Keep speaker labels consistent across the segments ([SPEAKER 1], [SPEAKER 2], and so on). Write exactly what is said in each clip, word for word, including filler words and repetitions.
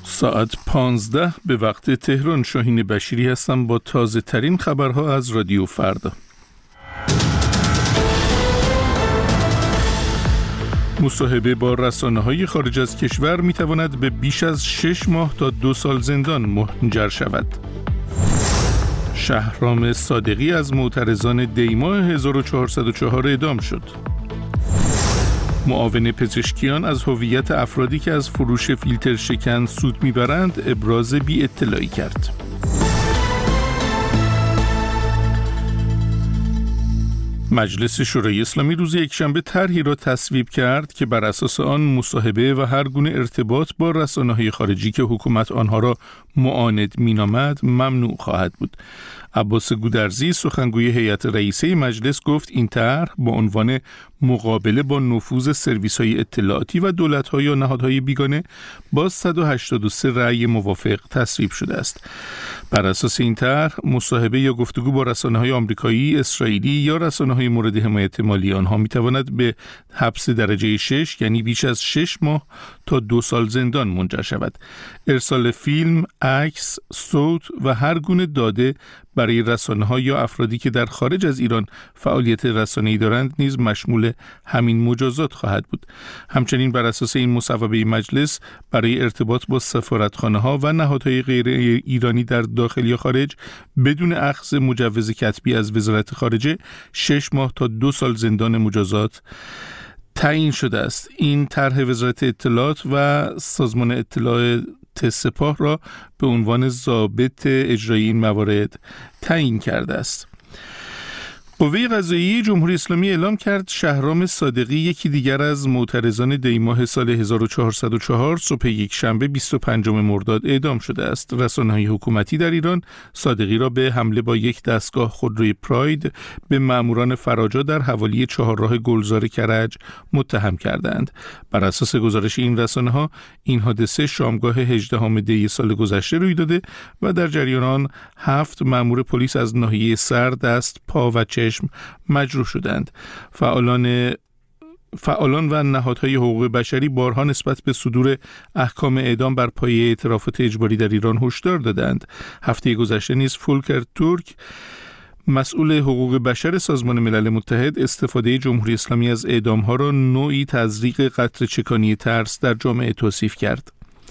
[SPEAKER 1] ساعت پانزده به وقت تهران. شاهین بشیری هستم با تازه ترین خبرها از رادیو فردا. مصاحبه با رسانه‌های خارج از کشور می‌تواند به بیش از شش ماه تا دو سال زندان منجر شود. شهرام صادقی از معترضان دیما هزار و چهارصد و چهار اعدام شد. معاون پزشکیان از هویت افرادی که از فروش فیلتر شکن سود میبرند ابراز بی اطلاعی کرد. مجلس شورای اسلامی روز یکشنبه طرحی را تصویب کرد که بر اساس آن مصاحبه و هر گونه ارتباط با رسانه‌های خارجی که حکومت آنها را معاند مینامد ممنوع خواهد بود. عباس گودرزی سخنگوی هیئت رئیسه مجلس گفت این طرح با عنوان مقابله با نفوذ سرویس‌های اطلاعاتی و دولت‌ها یا نهادهای بیگانه با صد و هشتاد و سه رأی موافق تصویب شده است. بر اساس این طرح مصاحبه یا گفتگو با رسانه‌های آمریکایی، اسرائیلی یا رسانه‌های مورد حمایت مالی آنها می‌تواند به حبس درجه شش یعنی بیش از شش ماه تا دو سال زندان منجر شود. ارسال فیلم، عکس، صوت و هر گونه داده برای رسانه‌ها یا افرادی که در خارج از ایران فعالیت رسانه‌ای دارند نیز مشمول همین مجازات خواهد بود. همچنین بر اساس این مصوبه مجلس برای ارتباط با سفارتخانه‌ها و نهادهای غیر ایرانی در داخل یا خارج بدون اخذ مجوز کتبی از وزارت خارجه شش ماه تا دو سال زندان مجازات تعیین شده است. این طرح وزارت اطلاعات و سازمان اطلاعات سپاه را به عنوان ضابط اجرایی این موارد تعیین کرده است. قوه قضاییه جمهوری اسلامی اعلام کرد شهرام صادقی یکی دیگر از معترضان دیماه سال هزار و چهارصد و چهار صبح یک شنبه بیست و پنجم مرداد اعدام شده است. رسانه‌های حکومتی در ایران صادقی را به حمله با یک دستگاه خودروی پراید به ماموران فراجا در حوالی چهارراه گلزار کرج متهم کردند. بر اساس گزارش این رسانه‌ها این حادثه شامگاه هجدهم دی سال گذشته روی داده و در جریان آن هفت مامور پلیس از ناحیه سر، دست، پا و چشم مجروح شدند. فعالان فعالان و نهادهای حقوق بشری بارها نسبت به صدور احکام اعدام بر پایه اعترافات اجباری در ایران هشدار دادند. هفته گذشته نیز فولکر تورک مسئول حقوق بشر سازمان ملل متحد استفاده جمهوری اسلامی از اعدام‌ها را نوعی تزریق قطره‌چکانی ترس در جامعه توصیف کرد.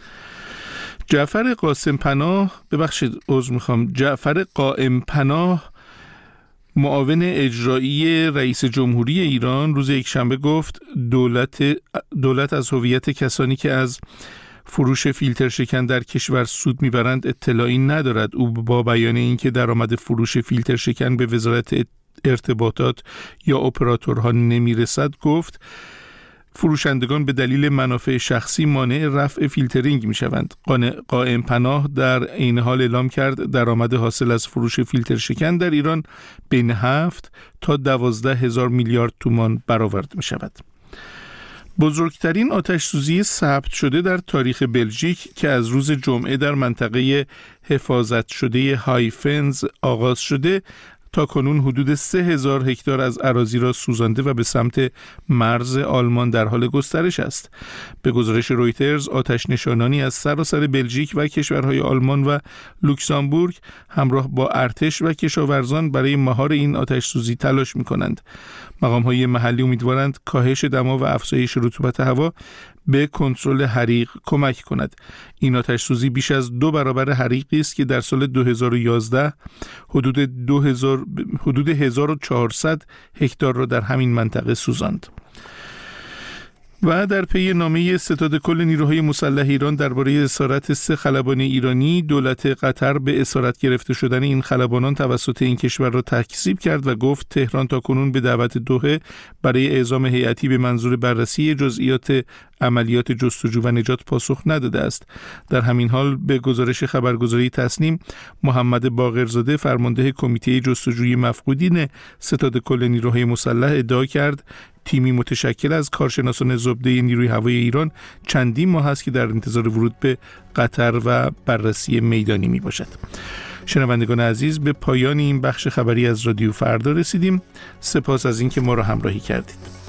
[SPEAKER 1] جعفر قاسم پناه ببخشید عذر میخوام جعفر قائم پناه معاون اجرایی رئیس جمهوری ایران روز یکشنبه گفت دولت دولت از هویت کسانی که از فروش فیلتر شکن در کشور سود میبرند اطلاعی ندارد. او با بیان اینکه درآمد فروش فیلتر شکن به وزارت ارتباطات یا اپراتورها نمیرسد گفت فروشندگان به دلیل منافع شخصی مانع رفع فیلترینگ می شوند. قائم پناه در این حال اعلام کرد درآمد حاصل از فروش فیلتر شکن در ایران بین هفت تا دوازده هزار میلیارد تومان برآورد می شود. بزرگترین آتش سوزی ثبت شده در تاریخ بلژیک که از روز جمعه در منطقه حفاظت شده هایفنز آغاز شده تا کنون حدود سه هزار هکتار از اراضی را سوزانده و به سمت مرز آلمان در حال گسترش است. به گزارش رویترز آتش نشانانی از سراسر بلژیک و کشورهای آلمان و لوکزامبورگ همراه با ارتش و کشاورزان برای مهار این آتش سوزی تلاش می کنند. مقام‌های محلی امیدوارند کاهش دما و افزایش رطوبت هوا به کنترل حریق کمک کند. این آتش سوزی بیش از دو برابر حریقی است که در سال دو هزار و یازده حدود دو هزار حدود هزار و چهارصد هکتار را در همین منطقه سوزاند. و در پی نامه ستاد کل نیروهای مسلح ایران درباره اسارت سه خلبان ایرانی، دولت قطر به اسارت گرفته شدن این خلبانان توسط این کشور را تکذیب کرد و گفت تهران تاکنون به دعوت دوحه برای اعزام هیئتی به منظور بررسی جزئیات عملیات جستجو و نجات پاسخ نداده است. در همین حال به گزارش خبرگزاری تسنیم محمد باقرزاده فرمانده کمیته جستجوی مفقودین ستاد کل نیروهای مسلح ادعا کرد تیمی متشکل از کارشناسان زبده نیروی هوایی ایران چندین ماه است که در انتظار ورود به قطر و بررسی میدانی می باشد. شنوندگان عزیز، به پایان این بخش خبری از رادیو فردا رسیدیم. سپاس از اینکه ما را همراهی کردید.